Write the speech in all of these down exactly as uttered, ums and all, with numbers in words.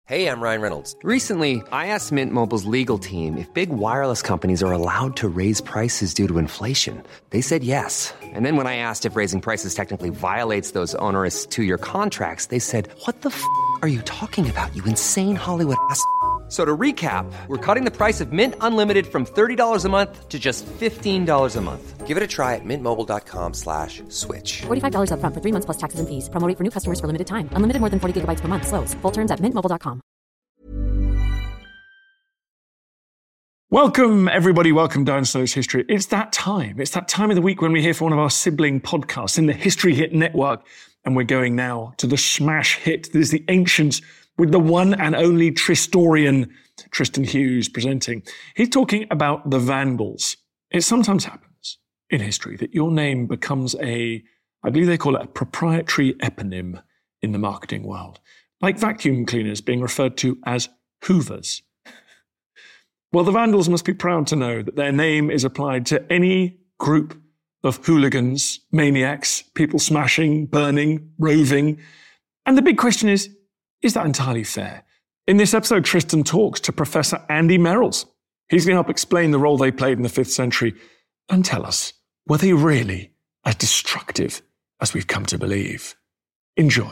Hey, I'm Ryan Reynolds. Recently, I asked Mint Mobile's legal team if big wireless companies are allowed to raise prices due to inflation. They said yes. And then when I asked if raising prices technically violates those onerous two-year contracts, they said, what the f*** are you talking about, you insane Hollywood ass f- So to recap, we're cutting the price of Mint Unlimited from thirty dollars a month to just fifteen dollars a month. Give it a try at mintmobile.com slash switch. forty-five dollars up front for three months plus taxes and fees. Promo rate for new customers for limited time. Unlimited more than forty gigabytes per month. Slows full terms at mint mobile dot com. Welcome, everybody. Welcome down Slow's History. It's that time. It's that time of the week when we're here for one of our sibling podcasts in the History Hit Network. And we're going now to the smash hit that is The Ancients, with the one and only Tristorian, Tristan Hughes, presenting. He's talking about the Vandals. It sometimes happens in history that your name becomes a, I believe they call it a proprietary eponym in the marketing world, like vacuum cleaners being referred to as Hoovers. Well, the Vandals must be proud to know that their name is applied to any group of hooligans, maniacs, people smashing, burning, roving. And the big question is, is that entirely fair? In this episode, Tristan talks to Professor Andy Merrills. He's going to help explain the role they played in the fifth century and tell us, were they really as destructive as we've come to believe? Enjoy.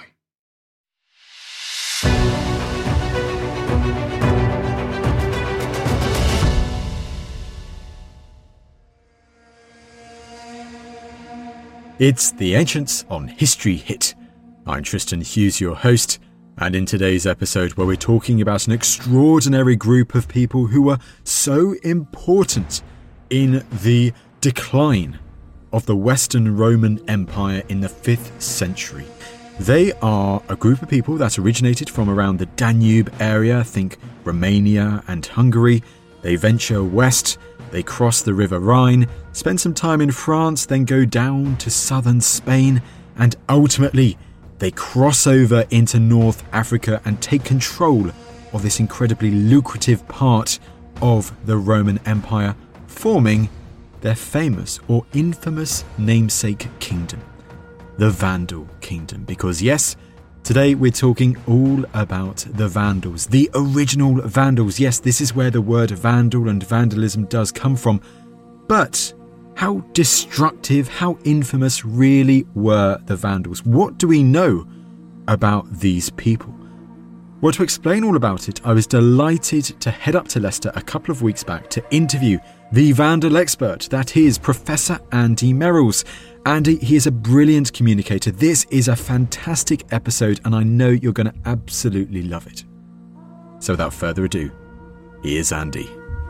It's The Ancients on History Hit. I'm Tristan Hughes, your host, and in today's episode where we're talking about an extraordinary group of people who were so important in the decline of the Western Roman Empire in the fifth century. They are a group of people that originated from around the Danube area, think Romania and Hungary. They venture west, they cross the River Rhine, spend some time in France, then go down to southern Spain, and ultimately they cross over into North Africa and take control of this incredibly lucrative part of the Roman Empire, forming their famous or infamous namesake kingdom, the Vandal Kingdom. Because yes, today we're talking all about the Vandals, the original Vandals. Yes, this is where the word Vandal and vandalism does come from. But how destructive, how infamous really were the Vandals? What do we know about these people? Well, to explain all about it, I was delighted to head up to Leicester a couple of weeks back to interview the Vandal expert, that is Professor Andy Merrills. Andy, he is a brilliant communicator. This is a fantastic episode, and I know you're going to absolutely love it. So without further ado, here's Andy.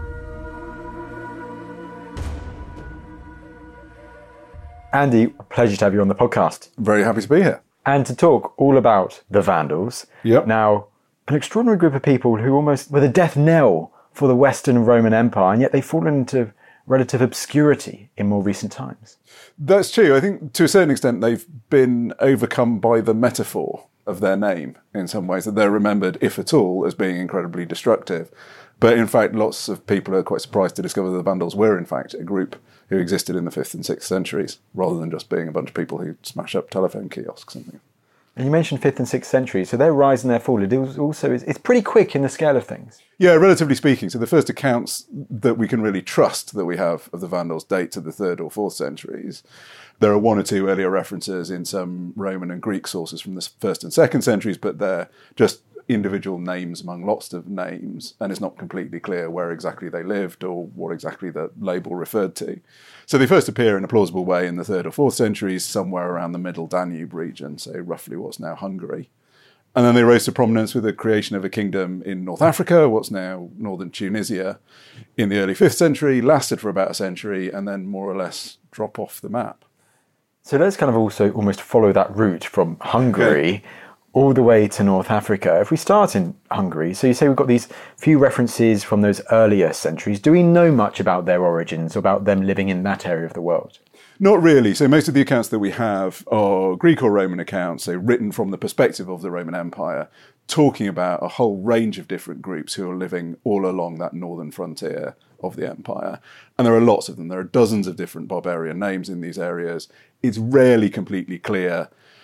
Andy, a pleasure to have you on the podcast. I'm very happy to be here. And to talk all about the Vandals. Yep. Now, an extraordinary group of people who almost were the death knell for the Western Roman Empire, and yet they've fallen into relative obscurity in more recent times. That's true. I think to a certain extent they've been overcome by the metaphor of their name in some ways, that they're remembered, if at all, as being incredibly destructive. But in fact, lots of people are quite surprised to discover that the Vandals were in fact a group who existed in the fifth and sixth centuries, rather than just being a bunch of people who smash up telephone kiosks and things. And you mentioned fifth and sixth century, so their rise and their fall, it also is, it's pretty quick in the scale of things. Yeah, relatively speaking. So the first accounts that we can really trust that we have of the Vandals date to the third or fourth centuries. There are one or two earlier references in some Roman and Greek sources from the first and second centuries, but they're just individual names among lots of names, and it's not completely clear where exactly they lived or what exactly the label referred to. So they first appear in a plausible way in the third or fourth centuries, somewhere around the middle Danube region, so roughly what's now Hungary. And then they rose to prominence with the creation of a kingdom in North Africa, what's now northern Tunisia, in the early fifth century, lasted for about a century, and then more or less drop off the map. So let's kind of also almost follow that route from Hungary okay. all the way to North Africa. If we start in Hungary, so you say we've got these few references from those earlier centuries. Do we know much about their origins, or about them living in that area of the world? Not really. So most of the accounts that we have are Greek or Roman accounts, so written from the perspective of the Roman Empire, talking about a whole range of different groups who are living all along that northern frontier of the empire. And there are lots of them. There are dozens of different barbarian names in these areas. It's rarely completely clear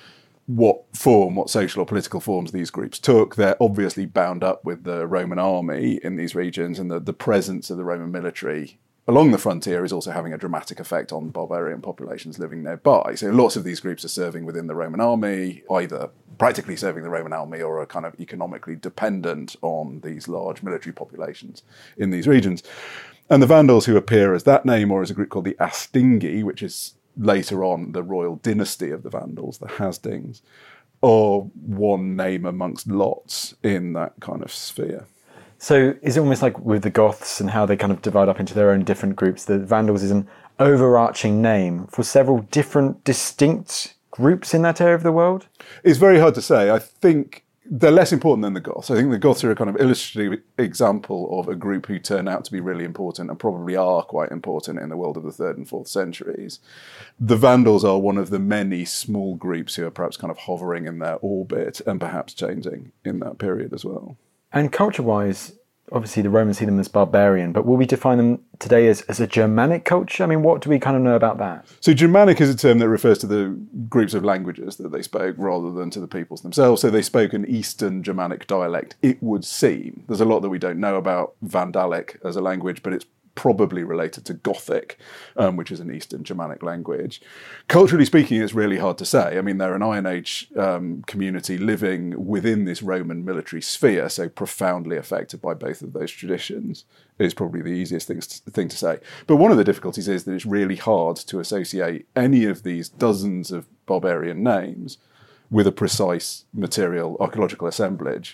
what form, what social or political forms these groups took. They're obviously bound up with the Roman army in these regions, and the, the presence of the Roman military along the frontier is also having a dramatic effect on barbarian populations living nearby. So lots of these groups are serving within the Roman army, either practically serving the Roman army or are kind of economically dependent on these large military populations in these regions. And the Vandals, who appear as that name or as a group called the Astingi, which is later on the royal dynasty of the Vandals, the Hasdings, are one name amongst lots in that kind of sphere. So is it almost like with the Goths and how they kind of divide up into their own different groups, the Vandals is an overarching name for several different distinct groups in that area of the world? It's very hard to say. I think they're less important than the Goths. I think the Goths are a kind of illustrative example of a group who turn out to be really important and probably are quite important in the world of the third and fourth centuries. The Vandals are one of the many small groups who are perhaps kind of hovering in their orbit and perhaps changing in that period as well. And culture-wise, obviously the Romans see them as barbarian, but will we define them today as, as a Germanic culture? I mean, what do we kind of know about that? So Germanic is a term that refers to the groups of languages that they spoke rather than to the peoples themselves. So they spoke an Eastern Germanic dialect, it would seem. There's a lot that we don't know about Vandalic as a language, but it's probably related to Gothic, um, which is an Eastern Germanic language. Culturally speaking, it's really hard to say. I mean, they're an Iron Age um, community living within this Roman military sphere, so profoundly affected by both of those traditions is probably the easiest thing to, thing to say. But one of the difficulties is that it's really hard to associate any of these dozens of barbarian names with a precise material archaeological assemblage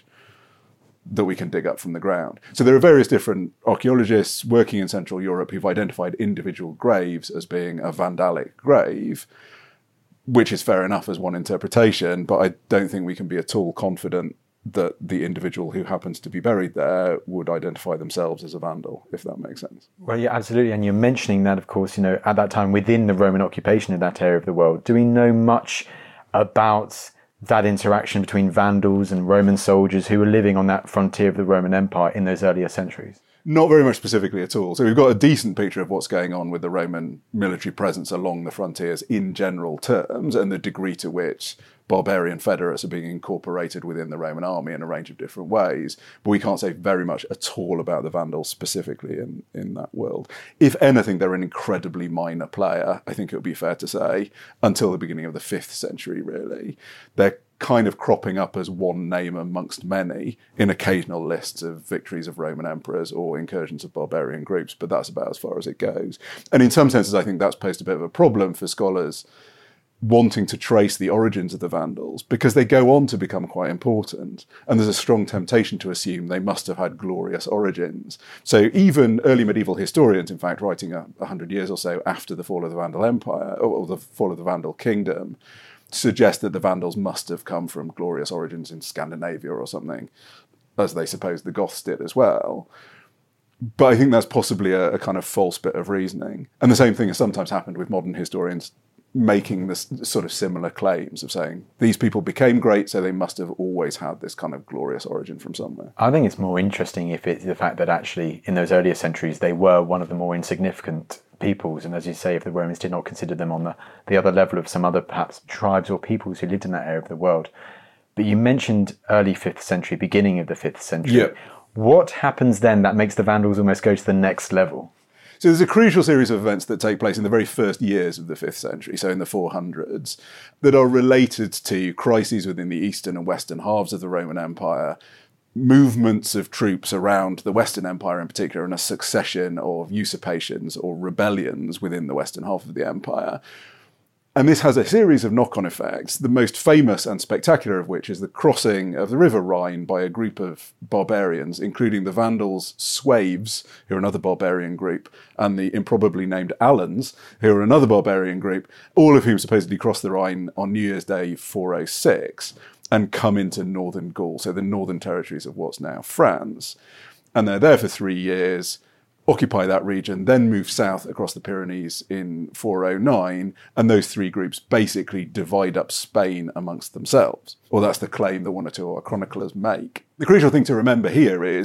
that we can dig up from the ground. So there are various different archaeologists working in Central Europe who've identified individual graves as being a Vandalic grave, which is fair enough as one interpretation, but I don't think we can be at all confident that the individual who happens to be buried there would identify themselves as a Vandal, if that makes sense. Well, yeah, absolutely. And you're mentioning that, of course, you know, at that time within the Roman occupation of that area of the world. Do we know much about that interaction between Vandals and Roman soldiers who were living on that frontier of the Roman Empire in those earlier centuries? Not very much specifically at all. So we've got a decent picture of what's going on with the Roman military presence along the frontiers in general terms and the degree to which barbarian federates are being incorporated within the Roman army in a range of different ways. But we can't say very much at all about the Vandals specifically in, in that world. If anything, they're an incredibly minor player, I think it would be fair to say, until the beginning of the fifth century, really. They're kind of cropping up as one name amongst many in occasional lists of victories of Roman emperors or incursions of barbarian groups, but that's about as far as it goes. And in some senses, I think that's posed a bit of a problem for scholars wanting to trace the origins of the Vandals, because they go on to become quite important, and there's a strong temptation to assume they must have had glorious origins. So even early medieval historians, in fact, writing a, a hundred years or so after the fall of the Vandal Empire, or the fall of the Vandal Kingdom, suggest that the Vandals must have come from glorious origins in Scandinavia or something, as they suppose the Goths did as well. But I think that's possibly a, a kind of false bit of reasoning. And the same thing has sometimes happened with modern historians making this sort of similar claims of saying these people became great, so they must have always had this kind of glorious origin from somewhere. I think it's more interesting if it's the fact that actually in those earlier centuries they were one of the more insignificant peoples, and as you say, if the Romans did not consider them on the, the other level of some other perhaps tribes or peoples who lived in that area of the world. But you mentioned early fifth century, beginning of the fifth century. Yeah. What happens then that makes the Vandals almost go to the next level? So there's a crucial series of events that take place in the very first years of the fifth century, so in the four hundreds, that are related to crises within the eastern and western halves of the Roman Empire, movements of troops around the Western Empire in particular, and a succession of usurpations or rebellions within the western half of the empire. And this has a series of knock-on effects, the most famous and spectacular of which is the crossing of the River Rhine by a group of barbarians, including the Vandals, Sueves, who are another barbarian group, and the improbably named Alans, who are another barbarian group, all of whom supposedly crossed the Rhine on New Year's Day four oh six and come into northern Gaul, so the northern territories of what's now France. And they're there for three years, occupy that region, then move south across the Pyrenees in four oh nine, and those three groups basically divide up Spain amongst themselves. Or that's the claim that one or two of our chroniclers make. The crucial thing to remember here is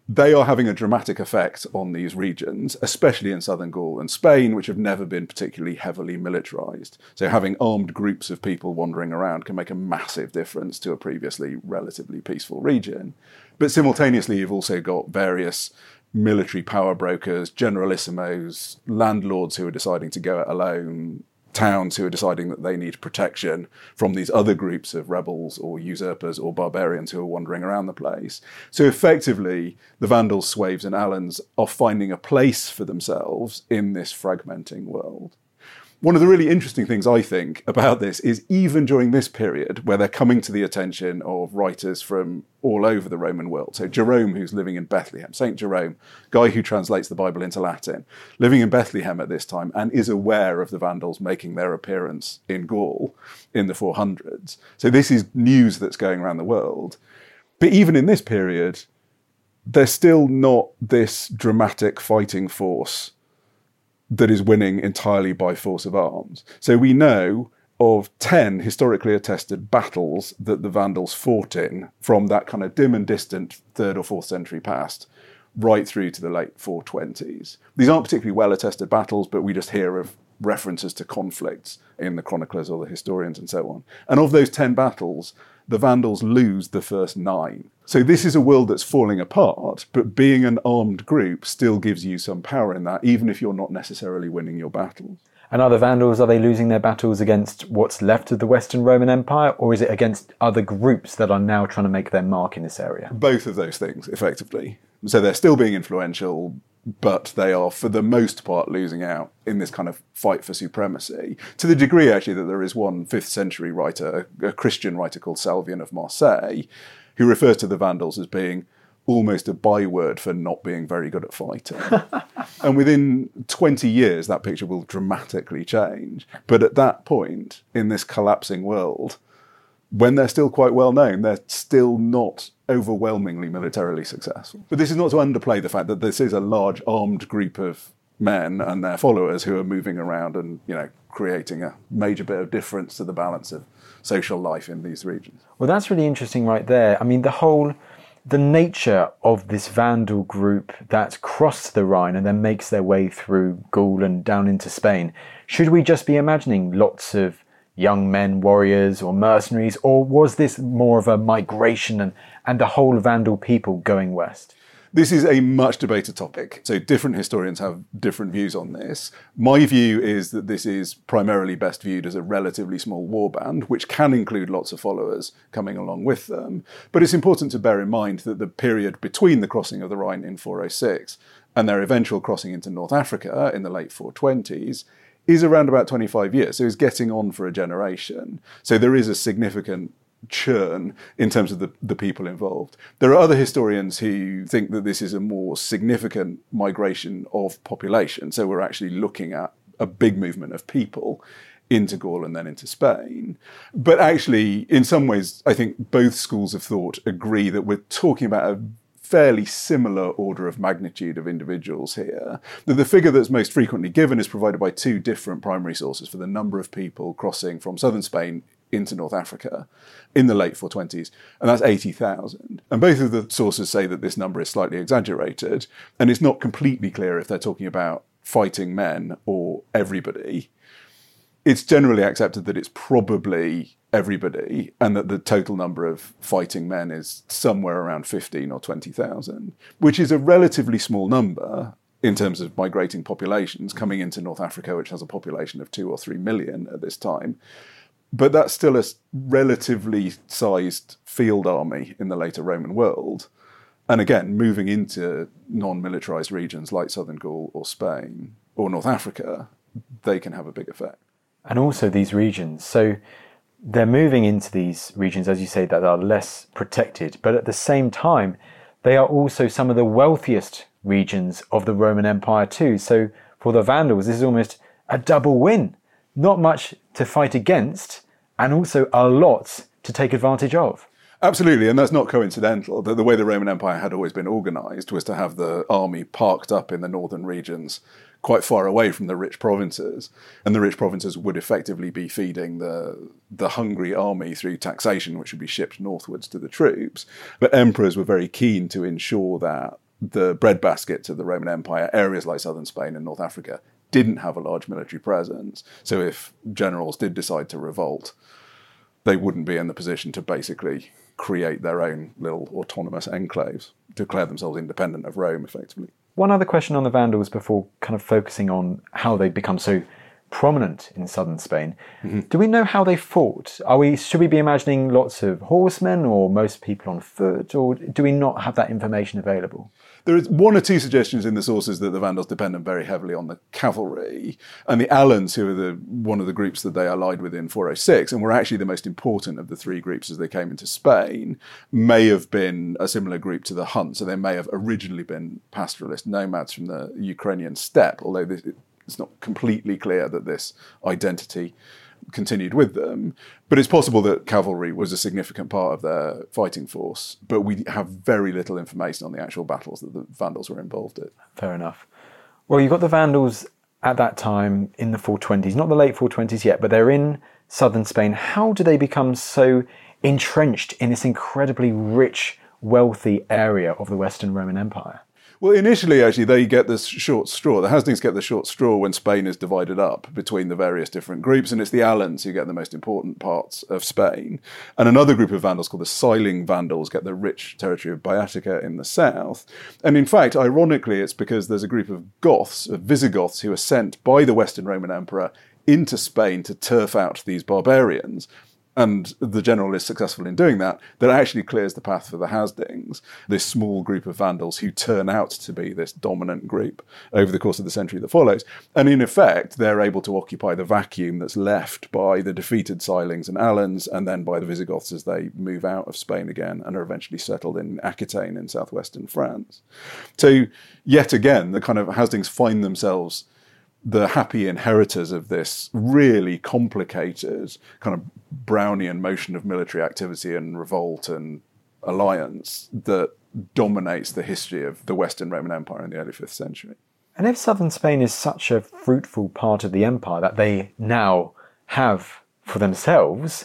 They are having a dramatic effect on these regions, especially in southern Gaul and Spain, which have never been particularly heavily militarized. So having armed groups of people wandering around can make a massive difference to a previously relatively peaceful region. But simultaneously, you've also got various military power brokers, generalissimos, landlords who are deciding to go it alone, towns who are deciding that they need protection from these other groups of rebels or usurpers or barbarians who are wandering around the place. So effectively, the Vandals, Sueves and Alans are finding a place for themselves in this fragmenting world. One of the really interesting things, I think, about this is even during this period where they're coming to the attention of writers from all over the Roman world. So Jerome, who's living in Bethlehem, Saint Jerome, guy who translates the Bible into Latin, living in Bethlehem at this time and is aware of the Vandals making their appearance in Gaul in the four hundreds. So this is news that's going around the world. But even in this period, they're still not this dramatic fighting force that is winning entirely by force of arms. So we know of ten historically attested battles that the Vandals fought in from that kind of dim and distant third or fourth century past right through to the late four twenties. These aren't particularly well attested battles, but we just hear of references to conflicts in the chroniclers or the historians and so on. And of those ten battles, the Vandals lose the first nine. So this is a world that's falling apart, but being an armed group still gives you some power in that, even if you're not necessarily winning your battles. And are the Vandals, are they losing their battles against what's left of the Western Roman Empire, or is it against other groups that are now trying to make their mark in this area? Both of those things, effectively. So they're still being influential, but they are, for the most part, losing out in this kind of fight for supremacy, to the degree, actually, that there is one fifth century writer, a Christian writer called Salvian of Marseille, who refers to the Vandals as being almost a byword for not being very good at fighting. And within twenty years, that picture will dramatically change. But at that point, in this collapsing world, when they're still quite well known, they're still not overwhelmingly militarily successful. But this is not to underplay the fact that this is a large armed group of men and their followers who are moving around and, you know, creating a major bit of difference to the balance of social life in these regions. Well, that's really interesting right there. I mean, the whole, the nature of this Vandal group that crossed the Rhine and then makes their way through Gaul and down into Spain. Should we just be imagining lots of young men, warriors or mercenaries, or was this more of a migration and, and the whole Vandal people going west? This is a much debated topic, so different historians have different views on this. My view is that this is primarily best viewed as a relatively small warband, which can include lots of followers coming along with them. But it's important to bear in mind that the period between the crossing of the Rhine in four oh six and their eventual crossing into North Africa in the late four twenties is around about twenty-five years, so it's getting on for a generation. So there is a significant churn in terms of the, the people involved. There are other historians who think that this is a more significant migration of population. So we're actually looking at a big movement of people into Gaul and then into Spain. But actually, in some ways, I think both schools of thought agree that we're talking about a fairly similar order of magnitude of individuals here. That the figure that's most frequently given is provided by two different primary sources for the number of people crossing from southern Spain into North Africa in the late four twenties, and that's eighty thousand. And both of the sources say that this number is slightly exaggerated, and it's not completely clear if they're talking about fighting men or everybody. It's generally accepted that it's probably everybody, and that the total number of fighting men is somewhere around fifteen or twenty thousand, which is a relatively small number in terms of migrating populations coming into North Africa, which has a population of two or three million at this time. But that's still a relatively sized field army in the later Roman world. And again, moving into non-militarized regions like southern Gaul or Spain or North Africa, they can have a big effect. And also these regions. So they're moving into these regions, as you say, that are less protected. But at the same time, they are also some of the wealthiest regions of the Roman Empire too. So for the Vandals, this is almost a double win. Not much to fight against, and also a lot to take advantage of. Absolutely, and that's not coincidental. The, the way the Roman Empire had always been organised was to have the army parked up in the northern regions quite far away from the rich provinces, and the rich provinces would effectively be feeding the, the hungry army through taxation, which would be shipped northwards to the troops. But emperors were very keen to ensure that the breadbaskets of the Roman Empire, areas like southern Spain and North Africa, didn't have a large military presence. So if generals did decide to revolt, they wouldn't be in the position to basically create their own little autonomous enclaves, declare themselves independent of Rome, effectively. One other question on the Vandals before kind of focusing on how they become so prominent in southern Spain. Mm-hmm. Do we know how they fought? Are we should we be imagining lots of horsemen or most people on foot, or do we not have that information available? There is one or two suggestions in the sources that the Vandals depended very heavily on the cavalry, and the Alans, who are the one of the groups that they allied with in four oh six, and were actually the most important of the three groups as they came into Spain, may have been a similar group to the Huns. So they may have originally been pastoralist nomads from the Ukrainian steppe, although this, it's not completely clear that this identity continued with them. But it's possible that cavalry was a significant part of their fighting force, but we have very little information on the actual battles that the Vandals were involved in. Fair enough. Well, you've got the Vandals at that time in the four twenties, not the late four twenties yet, but they're in southern Spain. How do they become so entrenched in this incredibly rich, wealthy area of the Western Roman Empire? Well, initially, actually, they get the short straw. The Hasdings get the short straw when Spain is divided up between the various different groups, and it's the Alans who get the most important parts of Spain. And another group of Vandals called the Siling Vandals get the rich territory of Boeotia in the south. And in fact, ironically, it's because there's a group of Goths, of Visigoths, who are sent by the Western Roman Emperor into Spain to turf out these barbarians. And the general is successful in doing that, that actually clears the path for the Hasdings, this small group of Vandals who turn out to be this dominant group over the course of the century that follows. And in effect, they're able to occupy the vacuum that's left by the defeated Silings and Alans, and then by the Visigoths as they move out of Spain again and are eventually settled in Aquitaine in southwestern France. So yet again, the kind of Hasdings find themselves the happy inheritors of this really complicated kind of Brownian motion of military activity and revolt and alliance that dominates the history of the Western Roman Empire in the early fifth century. And if southern Spain is such a fruitful part of the empire that they now have for themselves,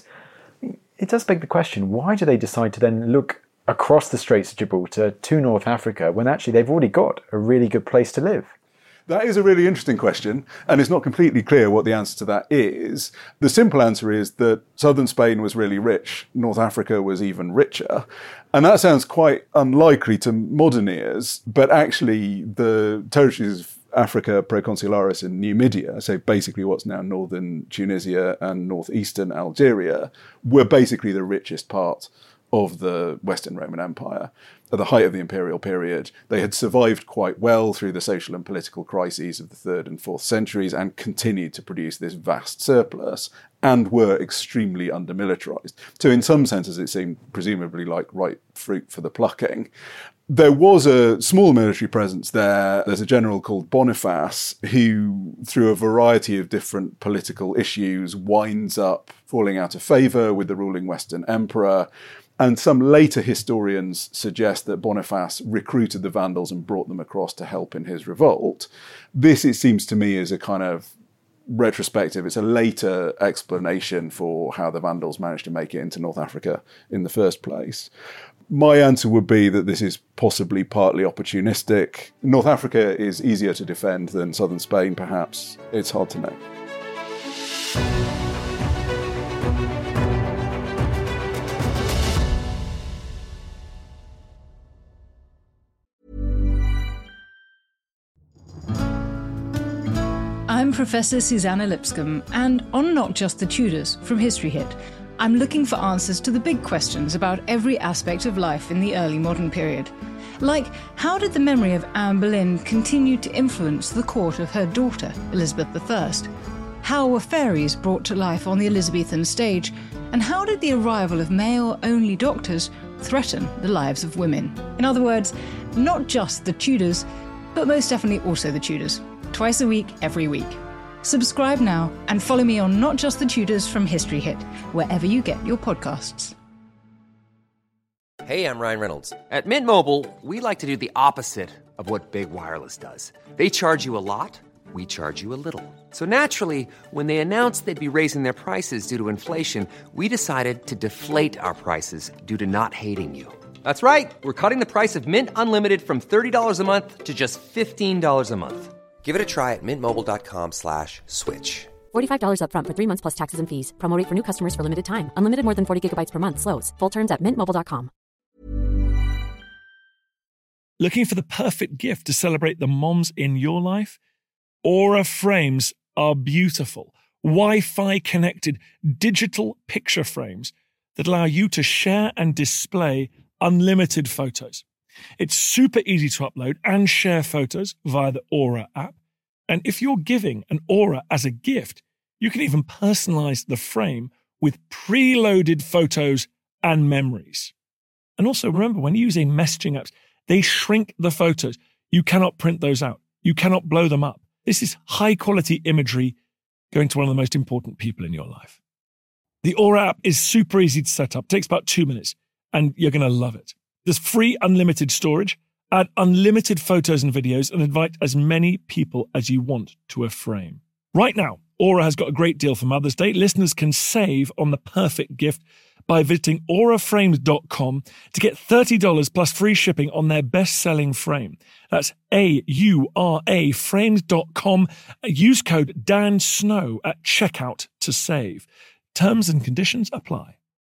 it does beg the question, why do they decide to then look across the Straits of Gibraltar to North Africa when actually they've already got a really good place to live? That is a really interesting question, and it's not completely clear what the answer to that is. The simple answer is that southern Spain was really rich, North Africa was even richer, and that sounds quite unlikely to modern ears, but actually the territories of Africa Proconsularis and Numidia, so basically what's now northern Tunisia and northeastern Algeria, were basically the richest part of the Western Roman Empire. At the height of the imperial period, they had survived quite well through the social and political crises of the third and fourth centuries and continued to produce this vast surplus and were extremely under-militarized. So in some senses, it seemed presumably like ripe fruit for the plucking. There was a small military presence there. There's a general called Boniface who, through a variety of different political issues, winds up falling out of favour with the ruling Western emperor. And some later historians suggest that Boniface recruited the Vandals and brought them across to help in his revolt. This, it seems to me, is a kind of retrospective. It's a later explanation for how the Vandals managed to make it into North Africa in the first place. My answer would be that this is possibly partly opportunistic. North Africa is easier to defend than southern Spain, perhaps. It's hard to know. I'm Professor Susanna Lipscomb, and on Not Just the Tudors from History Hit, I'm looking for answers to the big questions about every aspect of life in the early modern period. Like, how did the memory of Anne Boleyn continue to influence the court of her daughter, Elizabeth the First? How were fairies brought to life on the Elizabethan stage? And how did the arrival of male-only doctors threaten the lives of women? In other words, not just the Tudors, but most definitely also the Tudors. Twice a week, every week. Subscribe now and follow me on Not Just the Tudors from History Hit, wherever you get your podcasts. Hey, I'm Ryan Reynolds. At Mint Mobile, we like to do the opposite of what Big Wireless does. They charge you a lot, we charge you a little. So naturally, when they announced they'd be raising their prices due to inflation, we decided to deflate our prices due to not hating you. That's right. We're cutting the price of Mint Unlimited from thirty dollars a month to just fifteen dollars a month. Give it a try at mintmobile.com slash switch. forty-five dollars up front for three months plus taxes and fees. Promo rate for new customers for limited time. Unlimited more than forty gigabytes per month slows. Full terms at mint mobile dot com. Looking for the perfect gift to celebrate the moms in your life? Aura frames are beautiful, Wi-Fi connected digital picture frames that allow you to share and display unlimited photos. It's super easy to upload and share photos via the Aura app. And if you're giving an Aura as a gift, you can even personalize the frame with preloaded photos and memories. And also remember, when using messaging apps, they shrink the photos. You cannot print those out. You cannot blow them up. This is high quality imagery going to one of the most important people in your life. The Aura app is super easy to set up. It takes about two minutes and you're going to love it. There's free unlimited storage, add unlimited photos and videos, and invite as many people as you want to a frame. Right now, Aura has got a great deal for Mother's Day. Listeners can save on the perfect gift by visiting aura frames dot com to get thirty dollars plus free shipping on their best-selling frame. That's A U R A frames dot com. Use code Dan Snow at checkout to save. Terms and conditions apply.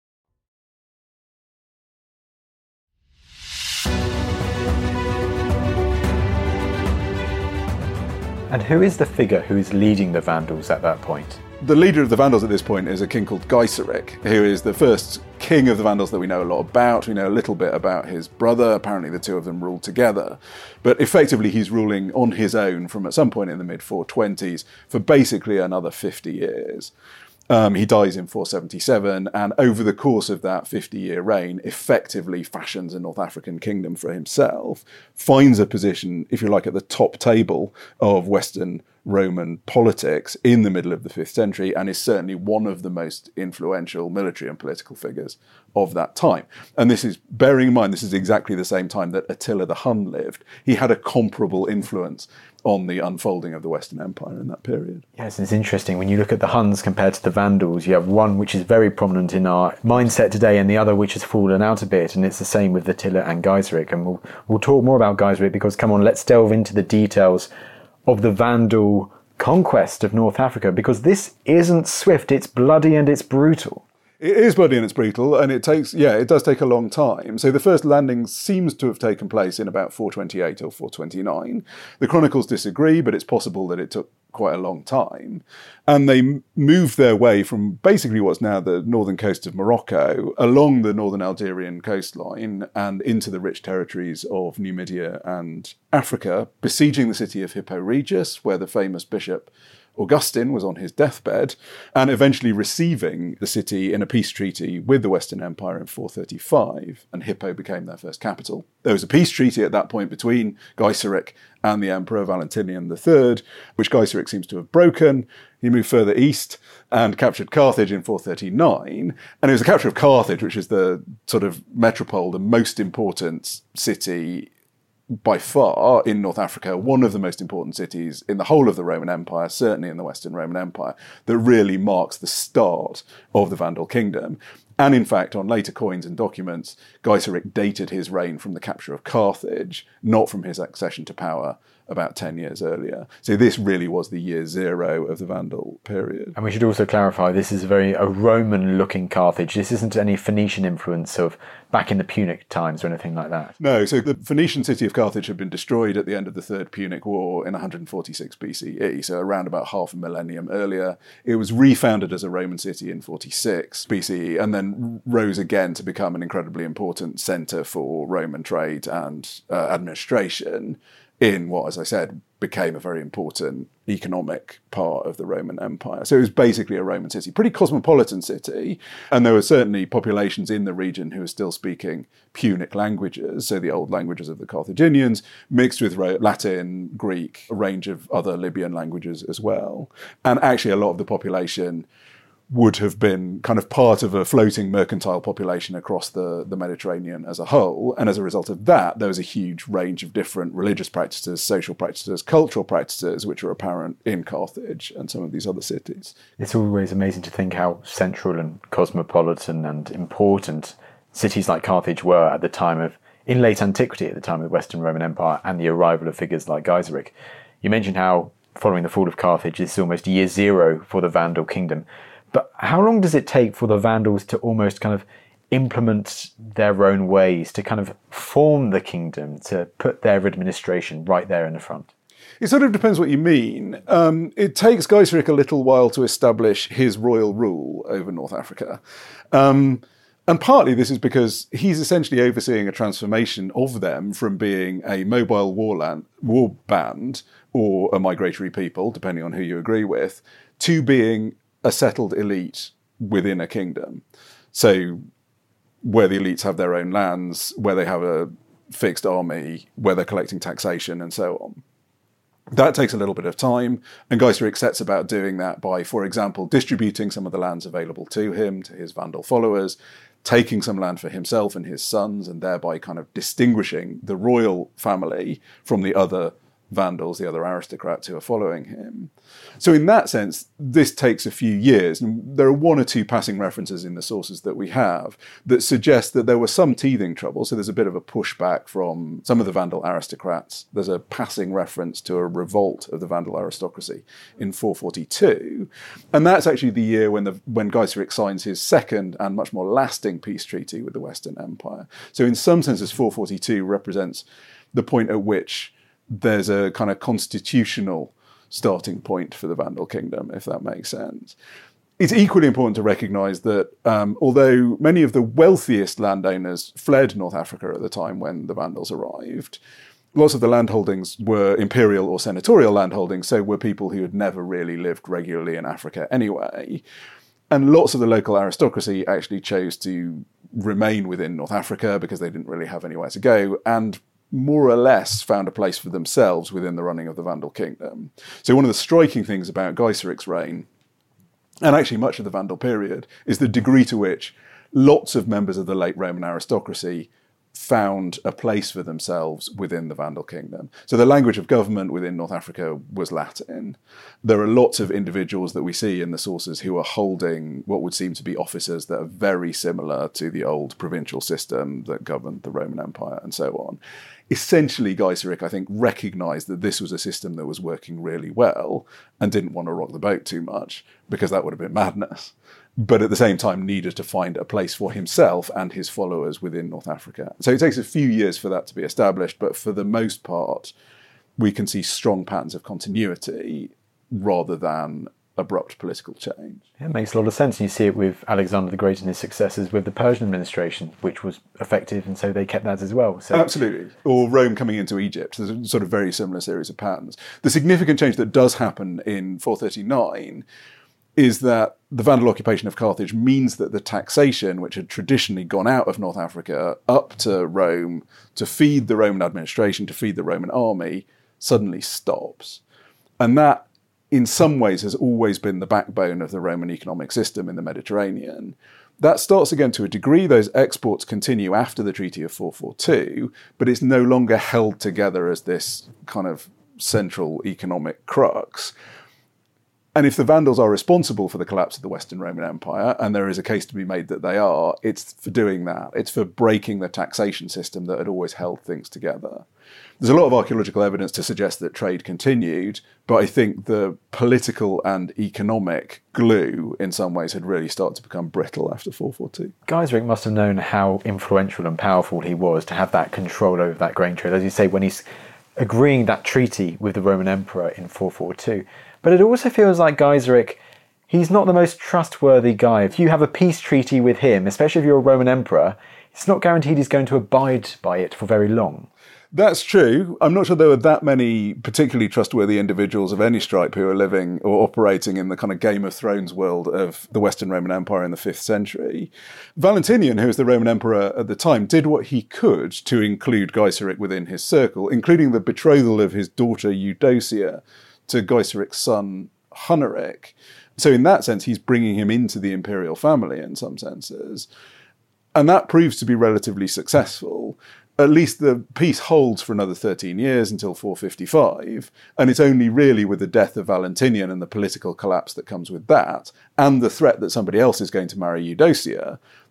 And who is the figure who is leading the Vandals at that point? The leader of the Vandals at this point is a king called Gaiseric, who is the first king of the Vandals that we know a lot about. We know a little bit about his brother. Apparently the two of them ruled together. But effectively he's ruling on his own from at some point in the mid four twenties for basically another fifty years. Um, he dies in four seventy-seven, and over the course of that fifty-year reign, effectively fashions a North African kingdom for himself, finds a position, if you like, at the top table of Western Roman politics in the middle of the fifth century, and is certainly one of the most influential military and political figures of that time. And this is, bearing in mind, this is exactly the same time that Attila the Hun lived. He had a comparable influence on the unfolding of the Western Empire in that period. Yes, it's interesting. When you look at the Huns compared to the Vandals, you have one which is very prominent in our mindset today and the other which has fallen out a bit, and it's the same with Attila and Gaiseric. And we'll, we'll talk more about Gaiseric because, come on, let's delve into the details of the Vandal conquest of North Africa, because this isn't swift, it's bloody and it's brutal. It is bloody and it's brutal, and it takes, yeah, it does take a long time. So the first landing seems to have taken place in about four twenty-eight or four twenty-nine. The chronicles disagree, but it's possible that it took quite a long time. And they moved their way from basically what's now the northern coast of Morocco, along the northern Algerian coastline, and into the rich territories of Numidia and Africa, besieging the city of Hippo Regius, where the famous bishop Augustine was on his deathbed, and eventually receiving the city in a peace treaty with the Western Empire in four thirty-five, and Hippo became their first capital. There was a peace treaty at that point between Gaiseric and the Emperor Valentinian the Third, which Gaiseric seems to have broken. He moved further east and captured Carthage in four thirty-nine, and it was the capture of Carthage, which is the sort of metropole, the most important city by far in North Africa, one of the most important cities in the whole of the Roman Empire, certainly in the Western Roman Empire, that really marks the start of the Vandal kingdom. And in fact, on later coins and documents, Gaiseric dated his reign from the capture of Carthage, not from his accession to power about ten years earlier. So this really was the year zero of the Vandal period. And we should also clarify, this is very a Roman-looking Carthage. This isn't any Phoenician influence of back in the Punic times or anything like that. No, so the Phoenician city of Carthage had been destroyed at the end of the Third Punic War in one forty-six B C E, so around about half a millennium earlier. It was refounded as a Roman city in forty-six B C E, and then rose again to become an incredibly important centre for Roman trade and uh, administration in what, as I said, became a very important economic part of the Roman Empire. So it was basically a Roman city, pretty cosmopolitan city, and there were certainly populations in the region who were still speaking Punic languages, so the old languages of the Carthaginians, mixed with Latin, Greek, a range of other Libyan languages as well. And actually a lot of the population would have been kind of part of a floating mercantile population across the, the Mediterranean as a whole. And as a result of that, there was a huge range of different religious practices, social practices, cultural practices, which were apparent in Carthage and some of these other cities. It's always amazing to think how central and cosmopolitan and important cities like Carthage were at the time of, in late antiquity, at the time of the Western Roman Empire and the arrival of figures like Gaiseric. You mentioned how, following the fall of Carthage, this is almost year zero for the Vandal kingdom. But how long does it take for the Vandals to almost kind of implement their own ways, to kind of form the kingdom, to put their administration right there in the front? It sort of depends what you mean. Um, it takes Gaiseric a little while to establish his royal rule over North Africa. Um, and partly this is because he's essentially overseeing a transformation of them from being a mobile war, land, war band or a migratory people, depending on who you agree with, to being a settled elite within a kingdom. So where the elites have their own lands, where they have a fixed army, where they're collecting taxation and so on. That takes a little bit of time, and Gaiseric sets about doing that by, for example, distributing some of the lands available to him, to his Vandal followers, taking some land for himself and his sons, and thereby kind of distinguishing the royal family from the other Vandals, the other aristocrats who are following him. So in that sense, this takes a few years, and there are one or two passing references in the sources that we have that suggest that there was some teething trouble, so there's a bit of a pushback from some of the Vandal aristocrats. There's a passing reference to a revolt of the Vandal aristocracy in four forty-two, and that's actually the year when, the, when Gaiseric signs his second and much more lasting peace treaty with the Western Empire. So in some senses, four forty-two represents the point at which there's a kind of constitutional starting point for the Vandal kingdom, if that makes sense. It's equally important to recognise that um, although many of the wealthiest landowners fled North Africa at the time when the Vandals arrived, lots of the landholdings were imperial or senatorial landholdings, so were people who had never really lived regularly in Africa anyway. And lots of the local aristocracy actually chose to remain within North Africa because they didn't really have anywhere to go, and more or less found a place for themselves within the running of the Vandal kingdom. So one of the striking things about Gaiseric's reign, and actually much of the Vandal period, is the degree to which lots of members of the late Roman aristocracy found a place for themselves within the Vandal kingdom. So the language of government within North Africa was Latin. There are lots of individuals that we see in the sources who are holding what would seem to be offices that are very similar to the old provincial system that governed the Roman Empire and so on. Essentially, Gaiseric, I think, recognised that this was a system that was working really well and didn't want to rock the boat too much because that would have been madness. But at the same time needed to find a place for himself and his followers within North Africa. So it takes a few years for that to be established, but for the most part, we can see strong patterns of continuity rather than abrupt political change. Yeah, it makes a lot of sense. And you see it with Alexander the Great and his successors with the Persian administration, which was effective, and so they kept that as well. So. Absolutely. Or Rome coming into Egypt. There's a sort of very similar series of patterns. The significant change that does happen in four thirty-nine is that the Vandal occupation of Carthage means that the taxation, which had traditionally gone out of North Africa up to Rome to feed the Roman administration, to feed the Roman army, suddenly stops. And that, in some ways, has always been the backbone of the Roman economic system in the Mediterranean. That starts again to a degree. Those exports continue after the Treaty of four forty-two, but it's no longer held together as this kind of central economic crux. And if the Vandals are responsible for the collapse of the Western Roman Empire, and there is a case to be made that they are, it's for doing that. It's for breaking the taxation system that had always held things together. There's a lot of archaeological evidence to suggest that trade continued, but I think the political and economic glue in some ways had really started to become brittle after four forty-two. Gaiseric must have known how influential and powerful he was to have that control over that grain trade. As you say, when he's agreeing that treaty with the Roman Emperor in four forty-two. But it also feels like Gaiseric, he's not the most trustworthy guy. If you have a peace treaty with him, especially if you're a Roman emperor, it's not guaranteed he's going to abide by it for very long. That's true. I'm not sure there were that many particularly trustworthy individuals of any stripe who are living or operating in the kind of Game of Thrones world of the Western Roman Empire in the fifth century. Valentinian, who was the Roman emperor at the time, did what he could to include Gaiseric within his circle, including the betrothal of his daughter Eudocia to Gaiseric's son Huneric. So in that sense, he's bringing him into the imperial family in some senses. And that proves to be relatively successful. At least the peace holds for another thirteen years until four fifty-five, and it's only really with the death of Valentinian and the political collapse that comes with that, and the threat that somebody else is going to marry Eudocia,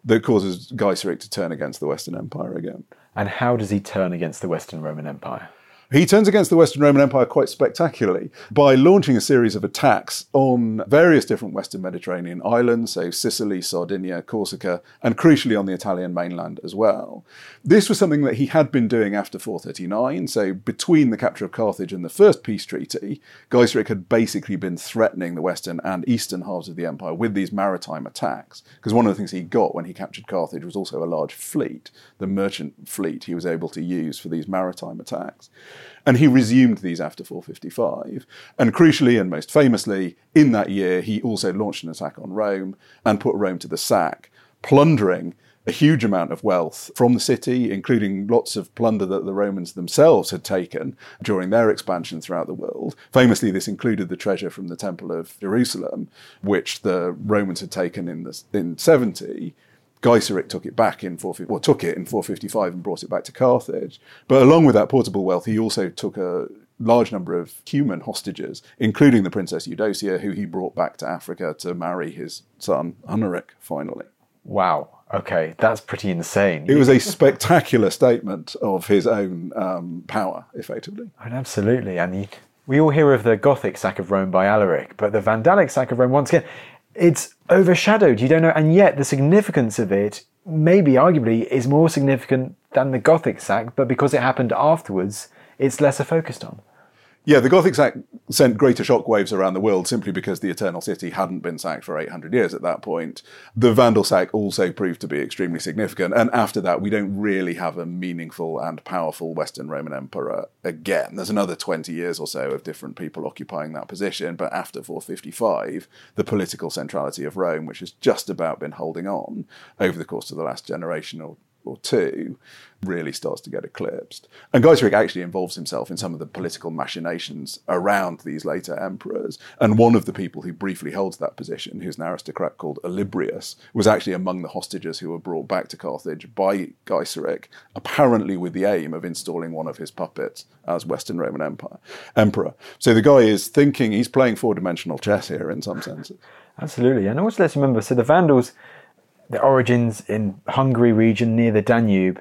that causes Gaiseric to turn against the Western Empire again. And how does he turn against the Western Roman Empire? He turns against the Western Roman Empire quite spectacularly by launching a series of attacks on various different Western Mediterranean islands, so Sicily, Sardinia, Corsica, and crucially on the Italian mainland as well. This was something that he had been doing after four thirty-nine, so between the capture of Carthage and the First Peace Treaty, Gaiseric had basically been threatening the western and eastern halves of the empire with these maritime attacks, because one of the things he got when he captured Carthage was also a large fleet, the merchant fleet he was able to use for these maritime attacks. And he resumed these after four fifty-five. And crucially and most famously, in that year, he also launched an attack on Rome and put Rome to the sack, plundering a huge amount of wealth from the city, including lots of plunder that the Romans themselves had taken during their expansion throughout the world. Famously, this included the treasure from the Temple of Jerusalem, which the Romans had taken in, the, in seventy. Gaiseric took it back in four fifty, well, took it in four fifty-five and brought it back to Carthage. But along with that portable wealth, he also took a large number of human hostages, including the Princess Eudocia, who he brought back to Africa to marry his son, Huneric, finally. Wow. Okay, that's pretty insane. It was a spectacular statement of his own um, power, effectively. Oh, absolutely. And he, we all hear of the Gothic sack of Rome by Alaric, but the Vandalic sack of Rome, once again, it's overshadowed. You don't know, and yet the significance of it, maybe arguably, is more significant than the Gothic sack, but because it happened afterwards, it's lesser focused on. Yeah, the Gothic sack sent greater shockwaves around the world simply because the Eternal City hadn't been sacked for eight hundred years at that point. The Vandal sack also proved to be extremely significant, and after that we don't really have a meaningful and powerful Western Roman Emperor again. There's another twenty years or so of different people occupying that position, but after four fifty-five, the political centrality of Rome, which has just about been holding on over the course of the last generation or or two, really starts to get eclipsed. And Gaiseric actually involves himself in some of the political machinations around these later emperors. And one of the people who briefly holds that position, who's an aristocrat called Olybrius, was actually among the hostages who were brought back to Carthage by Gaiseric, apparently with the aim of installing one of his puppets as Western Roman Empire emperor. So the guy is thinking, he's playing four-dimensional chess here in some senses. Absolutely. And also let's remember, so the Vandals, the origins in Hungary region near the Danube,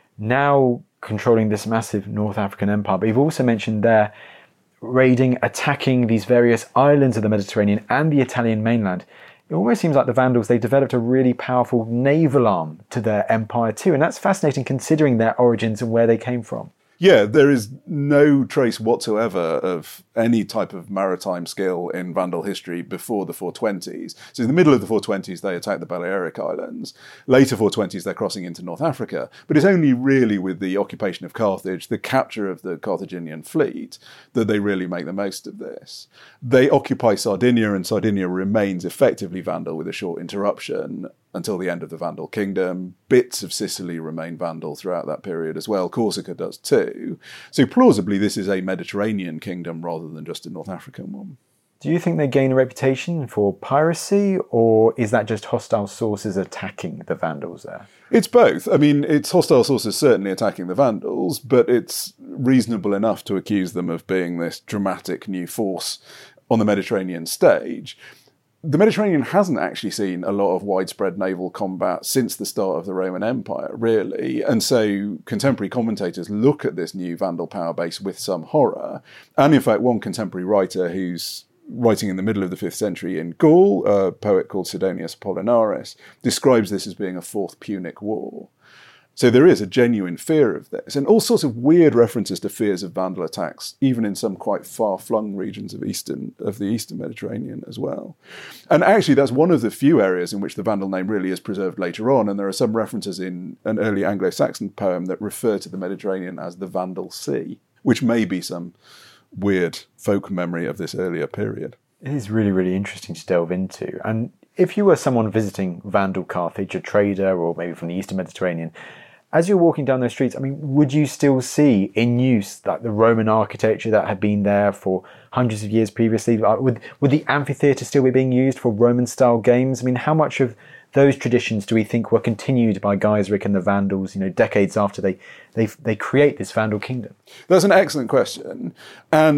now controlling this massive North African empire. But you've also mentioned there raiding, attacking these various islands of the Mediterranean and the Italian mainland. It almost seems like the Vandals, they developed a really powerful naval arm to their empire too. And that's fascinating considering their origins and where they came from. Yeah, there is no trace whatsoever of any type of maritime skill in Vandal history before the four twenties. So in the middle of the four twenties, they attack the Balearic Islands. Later four twenties, they're crossing into North Africa. But it's only really with the occupation of Carthage, the capture of the Carthaginian fleet, that they really make the most of this. They occupy Sardinia, and Sardinia remains effectively Vandal with a short interruption until the end of the Vandal kingdom. Bits of Sicily remain Vandal throughout that period as well. Corsica does too. So plausibly this is a Mediterranean kingdom rather than just a North African one. Do you think they gain a reputation for piracy, or is that just hostile sources attacking the Vandals there? It's both. I mean, it's hostile sources certainly attacking the Vandals, but it's reasonable enough to accuse them of being this dramatic new force on the Mediterranean stage. The Mediterranean hasn't actually seen a lot of widespread naval combat since the start of the Roman Empire, really. And so contemporary commentators look at this new Vandal power base with some horror. And in fact, one contemporary writer who's writing in the middle of the fifth century in Gaul, a poet called Sidonius Apollinaris, describes this as being a fourth Punic War. So there is a genuine fear of this, and all sorts of weird references to fears of Vandal attacks, even in some quite far-flung regions of eastern of the eastern Mediterranean as well. And actually, that's one of the few areas in which the Vandal name really is preserved later on, and there are some references in an early Anglo-Saxon poem that refer to the Mediterranean as the Vandal Sea, which may be some weird folk memory of this earlier period. It is really, really interesting to delve into. And if you were someone visiting Vandal Carthage, a trader, or maybe from the eastern Mediterranean, as you're walking down those streets, I mean, would you still see in use like the Roman architecture that had been there for hundreds of years previously? Would, would the amphitheatre still be being used for Roman-style games? I mean, how much of those traditions do we think were continued by Gaiseric and the Vandals, you know, decades after they they they create this Vandal kingdom? That's an excellent question. And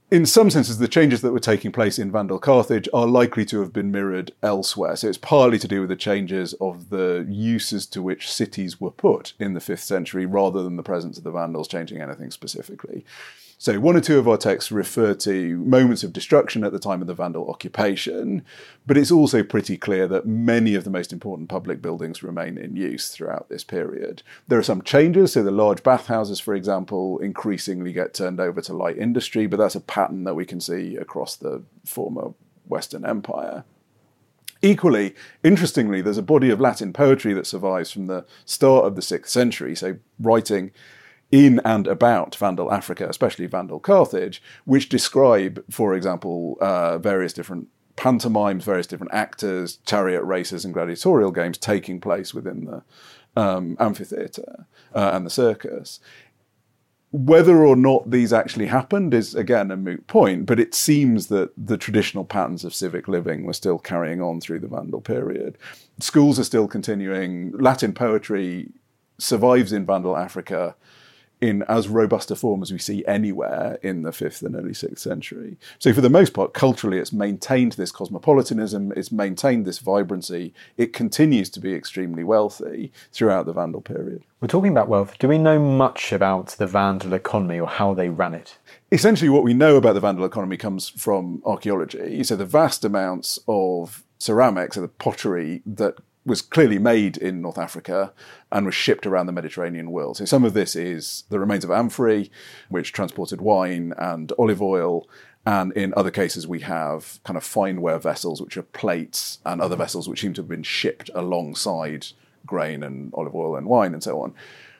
in some senses, the changes that were taking place in Vandal Carthage are likely to have been mirrored elsewhere. So it's partly to do with the changes of the uses to which cities were put in the fifth century, rather than the presence of the Vandals changing anything specifically. So one or two of our texts refer to moments of destruction at the time of the Vandal occupation, but it's also pretty clear that many of the most important public buildings remain in use throughout this period. There are some changes, so the large bathhouses, for example, increasingly get turned over to light industry, but that's a pattern that we can see across the former Western Empire. Equally, interestingly, there's a body of Latin poetry that survives from the start of the sixth century, so writing in and about Vandal Africa, especially Vandal Carthage, which describe, for example, uh, various different pantomimes, various different actors, chariot races and gladiatorial games taking place within the um, amphitheatre uh, and the circus. Whether or not these actually happened is, again, a moot point, but it seems that the traditional patterns of civic living were still carrying on through the Vandal period. Schools are still continuing. Latin poetry survives in Vandal Africa in as robust a form as we see anywhere in the fifth and early sixth century. So for the most part, culturally, it's maintained this cosmopolitanism, it's maintained this vibrancy, it continues to be extremely wealthy throughout the Vandal period. We're talking about wealth. Do we know much about the Vandal economy or how they ran it? Essentially, what we know about the Vandal economy comes from archaeology. So the vast amounts of ceramics, so the pottery that was clearly made in North Africa and was shipped around the Mediterranean world. So some of this is the remains of amphorae, which transported wine and olive oil. And in other cases, we have kind of fineware vessels, which are plates, and other vessels which seem to have been shipped alongside grain and olive oil and wine and so on.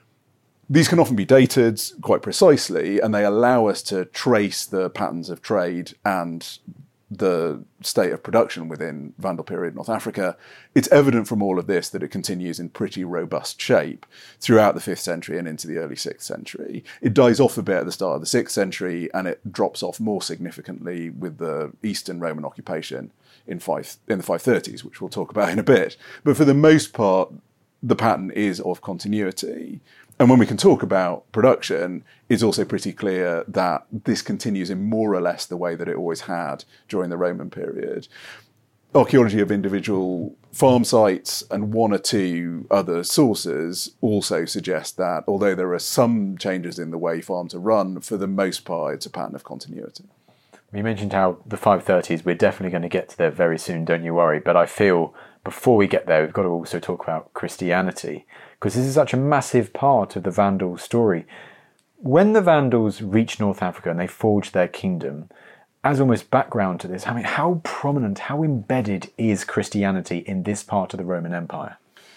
These can often be dated quite precisely, and they allow us to trace the patterns of trade and the state of production within Vandal period North Africa. It's evident from all of this that it continues in pretty robust shape throughout the fifth century and into the early sixth century. It dies off a bit at the start of the sixth century, and it drops off more significantly with the Eastern Roman occupation in five in the five thirties, which we'll talk about in a bit. But for the most part, the pattern is of continuity. And when we can talk about production, it's also pretty clear that this continues in more or less the way that it always had during the Roman period. Archaeology of individual farm sites and one or two other sources also suggest that, although there are some changes in the way farms are run, for the most part, it's a pattern of continuity. You mentioned how the five thirties, we're definitely going to get to there very soon, don't you worry. But I feel before we get there, we've got to also talk about Christianity, because this is such a massive part of the Vandal story. When the Vandals reach North Africa and they forge their kingdom, as almost background to this, I mean, how prominent, how embedded is Christianity in this part of the Roman Empire?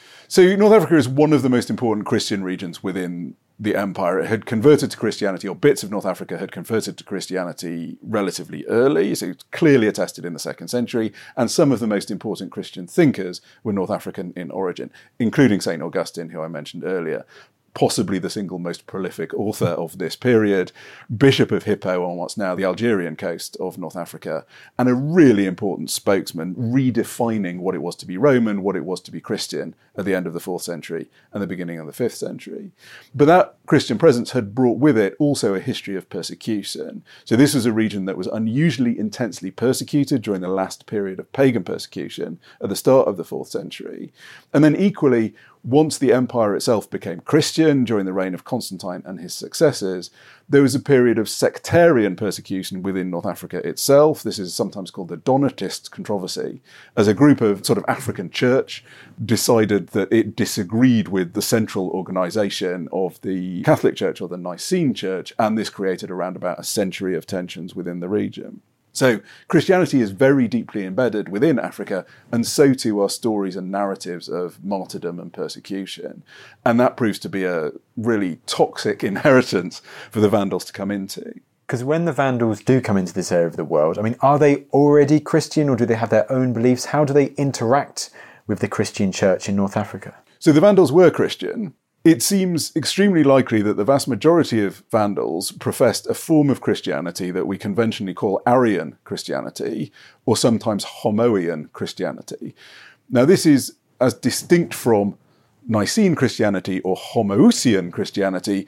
So North Africa is one of the most important Christian regions within the empire. It had converted to Christianity, or bits of North Africa had converted to Christianity relatively early, so it's clearly attested in the second century, and some of the most important Christian thinkers were North African in origin, including Saint Augustine, who I mentioned earlier, possibly the single most prolific author of this period, Bishop of Hippo on what's now the Algerian coast of North Africa, and a really important spokesman redefining what it was to be Roman, what it was to be Christian at the end of the fourth century and the beginning of the fifth century. But that Christian presence had brought with it also a history of persecution. So this was a region that was unusually intensely persecuted during the last period of pagan persecution at the start of the fourth century. And then equally, once the empire itself became Christian during the reign of Constantine and his successors, there was a period of sectarian persecution within North Africa itself. This is sometimes called the Donatist controversy, as a group of sort of African church decided that it disagreed with the central organisation of the Catholic Church, or the Nicene Church, and this created around about a century of tensions within the region. So Christianity is very deeply embedded within Africa, and so too are stories and narratives of martyrdom and persecution. And that proves to be a really toxic inheritance for the Vandals to come into. Because when the Vandals do come into this area of the world, I mean, are they already Christian, or do they have their own beliefs? How do they interact with the Christian church in North Africa? So the Vandals were Christian. It seems extremely likely that the vast majority of Vandals professed a form of Christianity that we conventionally call Arian Christianity, or sometimes Homoian Christianity. Now, this is as distinct from Nicene Christianity or Homoousian Christianity,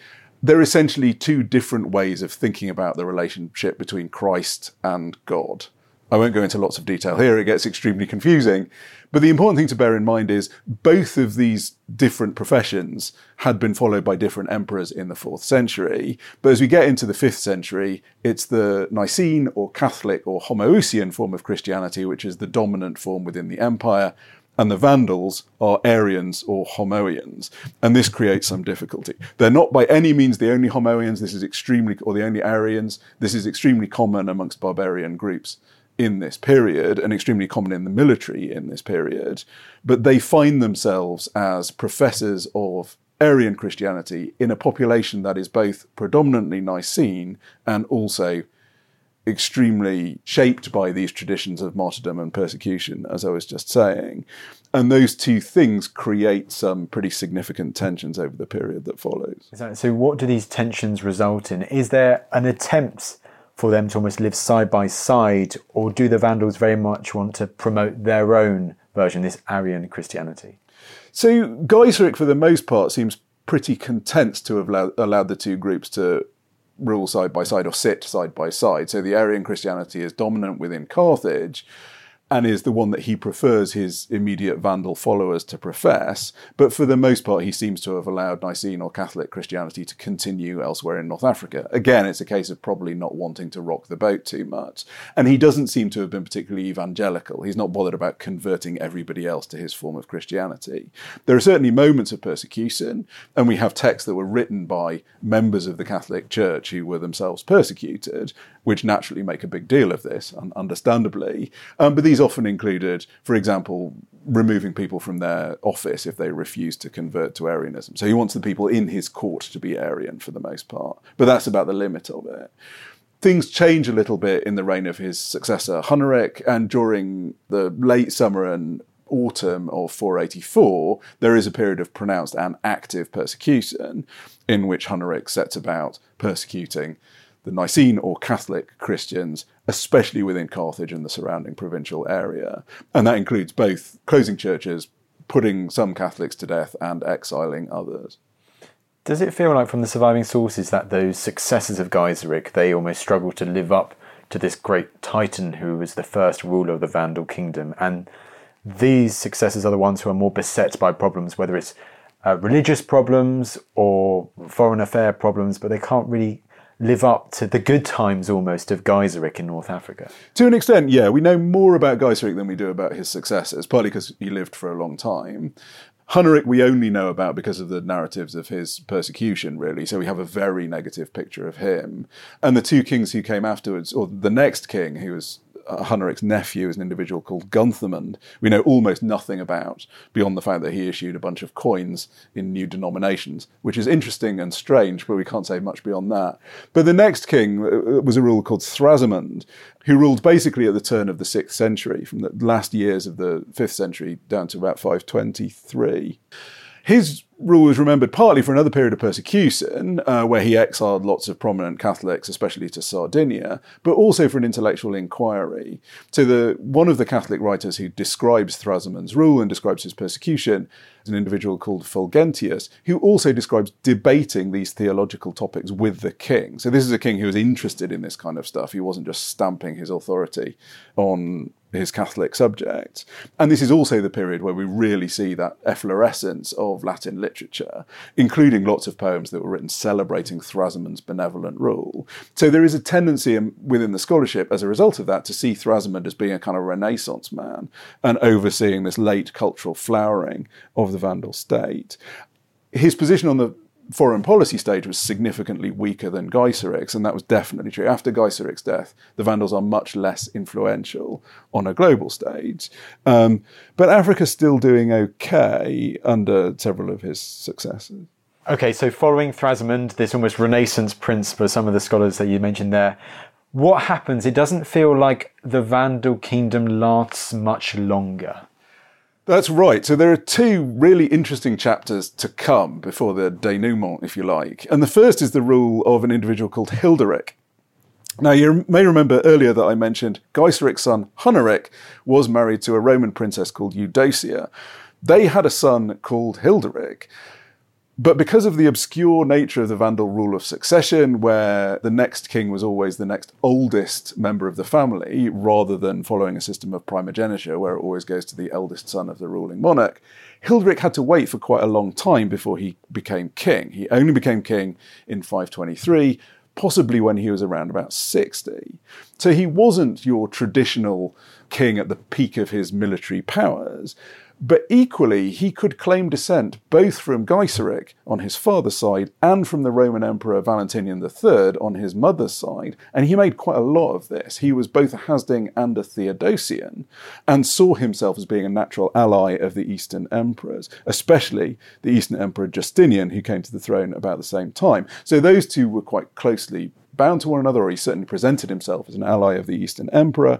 they're essentially two different ways of thinking about the relationship between Christ and God. I won't go into lots of detail here, it gets extremely confusing. But the important thing to bear in mind is both of these different professions had been followed by different emperors in the fourth century. But as we get into the fifth century, it's the Nicene or Catholic or Homoousian form of Christianity, which is the dominant form within the empire. And the Vandals are Arians or Homoians. And this creates some difficulty. They're not by any means the only Homoians. This is extremely, or the only Arians. This is extremely common amongst barbarian groups in this period, and extremely common in the military in this period. But they find themselves as professors of Arian Christianity in a population that is both predominantly Nicene and also extremely shaped by these traditions of martyrdom and persecution, as I was just saying. And those two things create some pretty significant tensions over the period that follows. So what do these tensions result in? Is there an attempt for them to almost live side by side, or do the Vandals very much want to promote their own version, this Arian Christianity? So Gaiseric, for the most part, seems pretty content to have allowed, allowed the two groups to rule side by side or sit side by side. So the Arian Christianity is dominant within Carthage and is the one that he prefers his immediate Vandal followers to profess. But for the most part, he seems to have allowed Nicene or Catholic Christianity to continue elsewhere in North Africa. Again, it's a case of probably not wanting to rock the boat too much. And he doesn't seem to have been particularly evangelical. He's not bothered about converting everybody else to his form of Christianity. There are certainly moments of persecution, and we have texts that were written by members of the Catholic Church who were themselves persecuted, which naturally make a big deal of this, understandably. Um, but these often included, for example, removing people from their office if they refuse to convert to Arianism. So he wants the people in his court to be Arian for the most part. But that's about the limit of it. Things change a little bit in the reign of his successor, Huneric, and during the late summer and autumn of four eighty-four, there is a period of pronounced and active persecution in which Huneric sets about persecuting the Nicene or Catholic Christians, especially within Carthage and the surrounding provincial area. And that includes both closing churches, putting some Catholics to death, and exiling others. Does it feel like from the surviving sources that those successors of Gaiseric, they almost struggle to live up to this great titan who was the first ruler of the Vandal kingdom, and these successors are the ones who are more beset by problems, whether it's uh, religious problems or foreign affair problems, but they can't really live up to the good times almost of Gaiseric in North Africa? To an extent, yeah. We know more about Gaiseric than we do about his successors, partly because he lived for a long time. Huneric we only know about because of the narratives of his persecution, really, so we have a very negative picture of him. And the two kings who came afterwards, or the next king, who was Huneric's nephew, is an individual called Gunthermund, we know almost nothing about, beyond the fact that he issued a bunch of coins in new denominations, which is interesting and strange, but we can't say much beyond that. But the next king was a ruler called Thrasimund, who ruled basically at the turn of the sixth century, from the last years of the fifth century down to about five twenty-three. His rule was remembered partly for another period of persecution, uh, where he exiled lots of prominent Catholics, especially to Sardinia, but also for an intellectual inquiry. So the one of the Catholic writers who describes Thrasimund's rule and describes his persecution is an individual called Fulgentius, who also describes debating these theological topics with the king. So this is a king who was interested in this kind of stuff. He wasn't just stamping his authority on his Catholic subjects. And this is also the period where we really see that efflorescence of Latin literature, including lots of poems that were written celebrating Thrasimund's benevolent rule. So there is a tendency within the scholarship as a result of that to see Thrasimund as being a kind of Renaissance man and overseeing this late cultural flowering of the Vandal state. His position on the foreign policy stage was significantly weaker than Gaiseric's, and that was definitely true. After Gaiseric's death, the Vandals are much less influential on a global stage. Um, but Africa's still doing okay under several of his successors. Okay, so following Thrasimund, this almost Renaissance prince for some of the scholars that you mentioned there, what happens? It doesn't feel like the Vandal kingdom lasts much longer. That's right. So there are two really interesting chapters to come before the denouement, if you like. And the first is the rule of an individual called Hilderic. Now, you may remember earlier that I mentioned Gaiseric's son, Huneric, was married to a Roman princess called Eudocia. They had a son called Hilderic. But because of the obscure nature of the Vandal rule of succession, where the next king was always the next oldest member of the family, rather than following a system of primogeniture, where it always goes to the eldest son of the ruling monarch, Hilderic had to wait for quite a long time before he became king. He only became king in five twenty-three, possibly when he was around about sixty. So he wasn't your traditional king at the peak of his military powers, but equally he could claim descent both from Gaiseric on his father's side and from the Roman Emperor Valentinian the Third on his mother's side, and he made quite a lot of this. He was both a Hasding and a Theodosian, and saw himself as being a natural ally of the Eastern emperors, especially the Eastern Emperor Justinian, who came to the throne about the same time. So those two were quite closely bound to one another, or he certainly presented himself as an ally of the Eastern Emperor.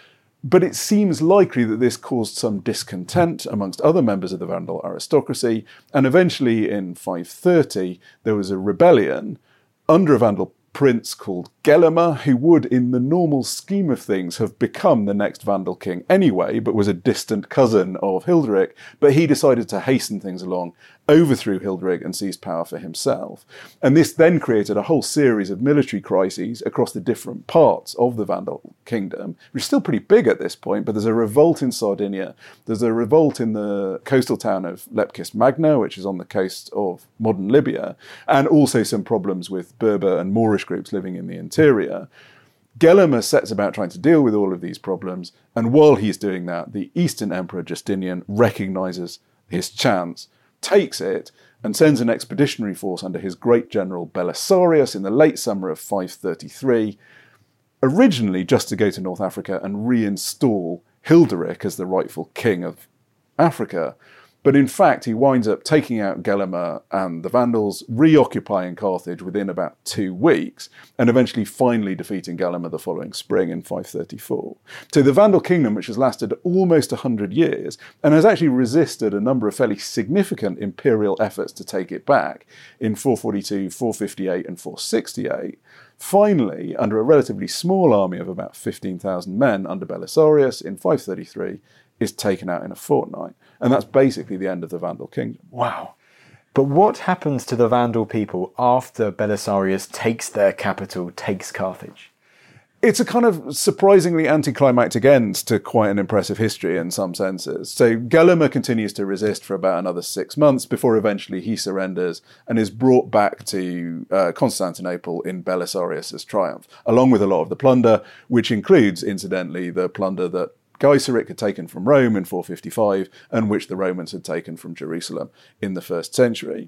But it seems likely that this caused some discontent amongst other members of the Vandal aristocracy, and eventually in five thirty there was a rebellion under a Vandal prince called Gelimer, who would, in the normal scheme of things, have become the next Vandal king anyway, but was a distant cousin of Hilderic. But he decided to hasten things along, overthrew Hilderic and seized power for himself. And this then created a whole series of military crises across the different parts of the Vandal kingdom, which is still pretty big at this point, but there's a revolt in Sardinia, there's a revolt in the coastal town of Lepkis Magna, which is on the coast of modern Libya, and also some problems with Berber and Moorish groups living in the interior. Gelimer sets about trying to deal with all of these problems, and while he's doing that, the Eastern Emperor Justinian recognises his chance, takes it, and sends an expeditionary force under his great general Belisarius in the late summer of five thirty-three, originally just to go to North Africa and reinstall Hilderic as the rightful king of Africa. But in fact, he winds up taking out Gelimer and the Vandals, reoccupying Carthage within about two weeks, and eventually finally defeating Gelimer the following spring in five thirty-four. So the Vandal kingdom, which has lasted almost one hundred years, and has actually resisted a number of fairly significant imperial efforts to take it back in four forty-two, four fifty-eight, and four sixty-eight, finally, under a relatively small army of about fifteen thousand men under Belisarius in five thirty-three, is taken out in a fortnight. And that's basically the end of the Vandal kingdom. Wow. But what happens to the Vandal people after Belisarius takes their capital, takes Carthage? It's a kind of surprisingly anticlimactic end to quite an impressive history in some senses. So Gelimer continues to resist for about another six months before eventually he surrenders and is brought back to uh, Constantinople in Belisarius' triumph, along with a lot of the plunder, which includes, incidentally, the plunder that Gaiseric had taken from Rome in four fifty-five, and which the Romans had taken from Jerusalem in the first century.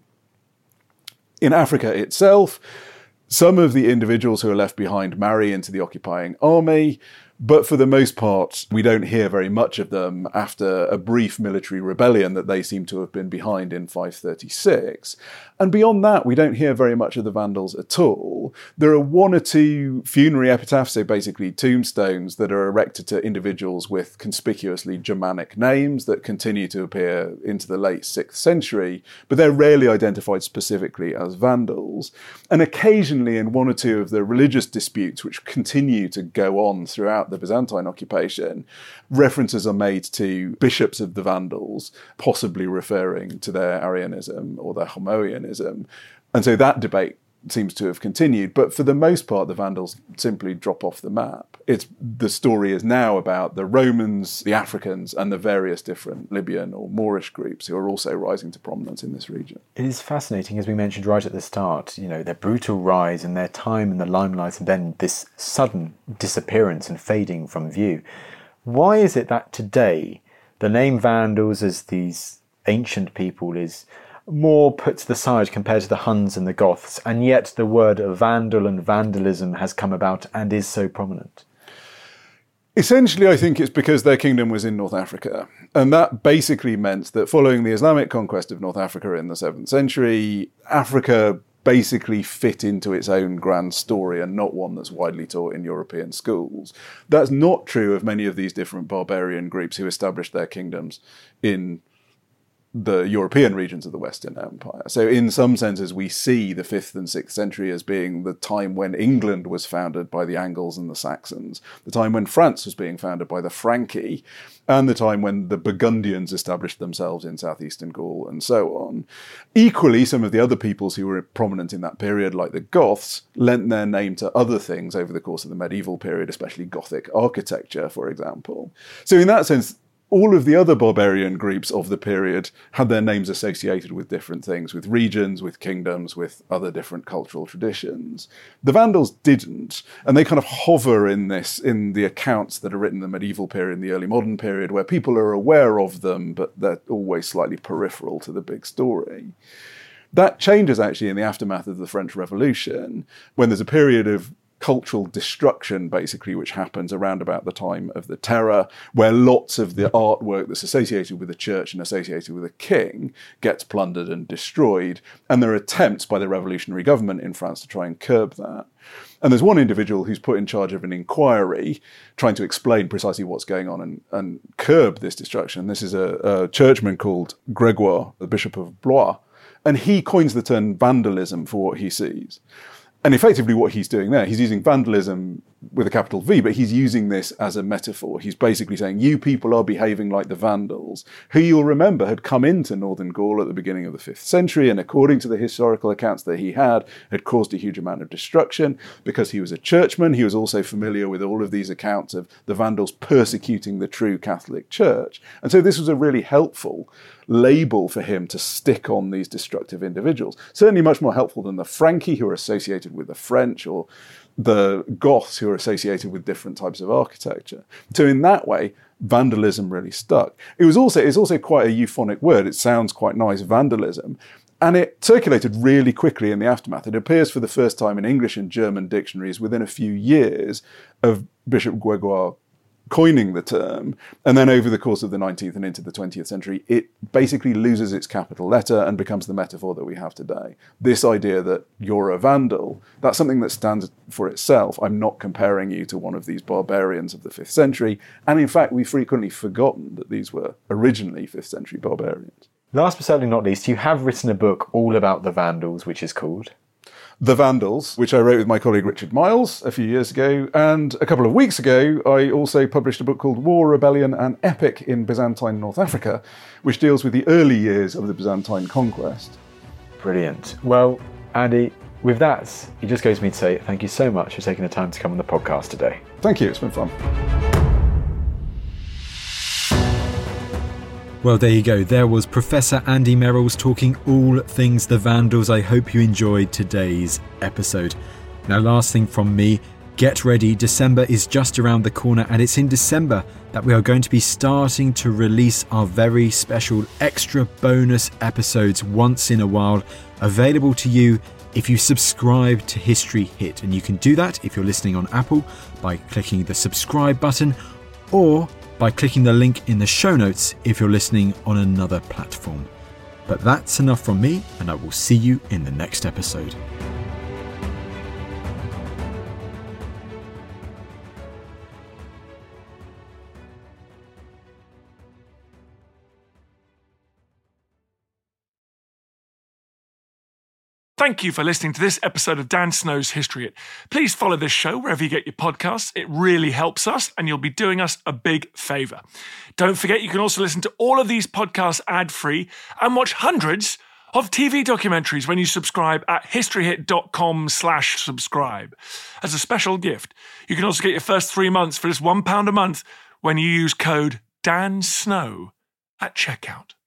In Africa itself, some of the individuals who are left behind marry into the occupying army, but for the most part, we don't hear very much of them after a brief military rebellion that they seem to have been behind in five thirty-six. And beyond that, we don't hear very much of the Vandals at all. There are one or two funerary epitaphs, so basically tombstones, that are erected to individuals with conspicuously Germanic names that continue to appear into the late sixth century, but they're rarely identified specifically as Vandals. And occasionally in one or two of the religious disputes which continue to go on throughout the Byzantine occupation, references are made to bishops of the Vandals, possibly referring to their Arianism or their Homoianism. And so that debate seems to have continued. But for the most part, the Vandals simply drop off the map. It's the story is now about the Romans, the Africans, and the various different Libyan or Moorish groups who are also rising to prominence in this region. It is fascinating, as we mentioned right at the start, you know, their brutal rise and their time in the limelight, and then this sudden disappearance and fading from view. Why is it that today the name Vandals as these ancient people is more put to the side compared to the Huns and the Goths, and yet the word Vandal and vandalism has come about and is so prominent? Essentially, I think it's because their kingdom was in North Africa. And that basically meant that following the Islamic conquest of North Africa in the seventh century, Africa basically fit into its own grand story and not one that's widely taught in European schools. That's not true of many of these different barbarian groups who established their kingdoms in the European regions of the Western Empire. So in some senses, we see the fifth and sixth century as being the time when England was founded by the Angles and the Saxons, the time when France was being founded by the Franki, and the time when the Burgundians established themselves in southeastern Gaul, and so on. Equally, some of the other peoples who were prominent in that period, like the Goths, lent their name to other things over the course of the medieval period, especially Gothic architecture, for example. So in that sense, all of the other barbarian groups of the period had their names associated with different things, with regions, with kingdoms, with other different cultural traditions. The Vandals didn't, and they kind of hover in this, in the accounts that are written in the medieval period, in the early modern period, where people are aware of them, but they're always slightly peripheral to the big story. That changes actually in the aftermath of the French Revolution, when there's a period of cultural destruction, basically, which happens around about the time of the Terror, where lots of the artwork that's associated with the church and associated with the king gets plundered and destroyed. And there are attempts by the revolutionary government in France to try and curb that. And there's one individual who's put in charge of an inquiry trying to explain precisely what's going on and, and curb this destruction. This is a, a churchman called Gregoire, the Bishop of Blois, and he coins the term vandalism for what he sees. And effectively what he's doing there, he's using vandalism with a capital V, but he's using this as a metaphor. He's basically saying, you people are behaving like the Vandals, who you'll remember had come into northern Gaul at the beginning of the fifth century, and according to the historical accounts that he had, had caused a huge amount of destruction. Because he was a churchman, he was also familiar with all of these accounts of the Vandals persecuting the true Catholic Church. And so this was a really helpful label for him to stick on these destructive individuals. Certainly much more helpful than the Franki, who are associated with the French, or the Goths, who are associated with different types of architecture. So in that way, vandalism really stuck. It was also, it's also quite a euphonic word. It sounds quite nice, vandalism. And it circulated really quickly in the aftermath. It appears for the first time in English and German dictionaries within a few years of Bishop Gregoire coining the term, and then over the course of the nineteenth and into the twentieth century, it basically loses its capital letter and becomes the metaphor that we have today. This idea that you're a Vandal, that's something that stands for itself. I'm not comparing you to one of these barbarians of the fifth century, and in fact, we've frequently forgotten that these were originally fifth century barbarians. Last but certainly not least, you have written a book all about the Vandals, which is called The Vandals, which I wrote with my colleague Richard Miles a few years ago, and a couple of weeks ago I also published a book called War, Rebellion and Epic in Byzantine North Africa, which deals with the early years of the Byzantine conquest. Brilliant. Well, Andy, with that, it just goes me to say thank you so much for taking the time to come on the podcast today. Thank you, it's been fun. Well, there you go. There was Professor Andy Merrills talking all things the Vandals. I hope you enjoyed today's episode. Now, last thing from me, get ready. December is just around the corner, and it's in December that we are going to be starting to release our very special extra bonus episodes once in a while, available to you if you subscribe to History Hit. And you can do that if you're listening on Apple by clicking the subscribe button, or by clicking the link in the show notes if you're listening on another platform. But that's enough from me, and I will see you in the next episode. Thank you for listening to this episode of Dan Snow's History Hit. Please follow this show wherever you get your podcasts. It really helps us, and you'll be doing us a big favour. Don't forget, you can also listen to all of these podcasts ad-free and watch hundreds of T V documentaries when you subscribe at historyhit.com slash subscribe. As a special gift, you can also get your first three months for just one pound a month when you use code DANSNOW at checkout.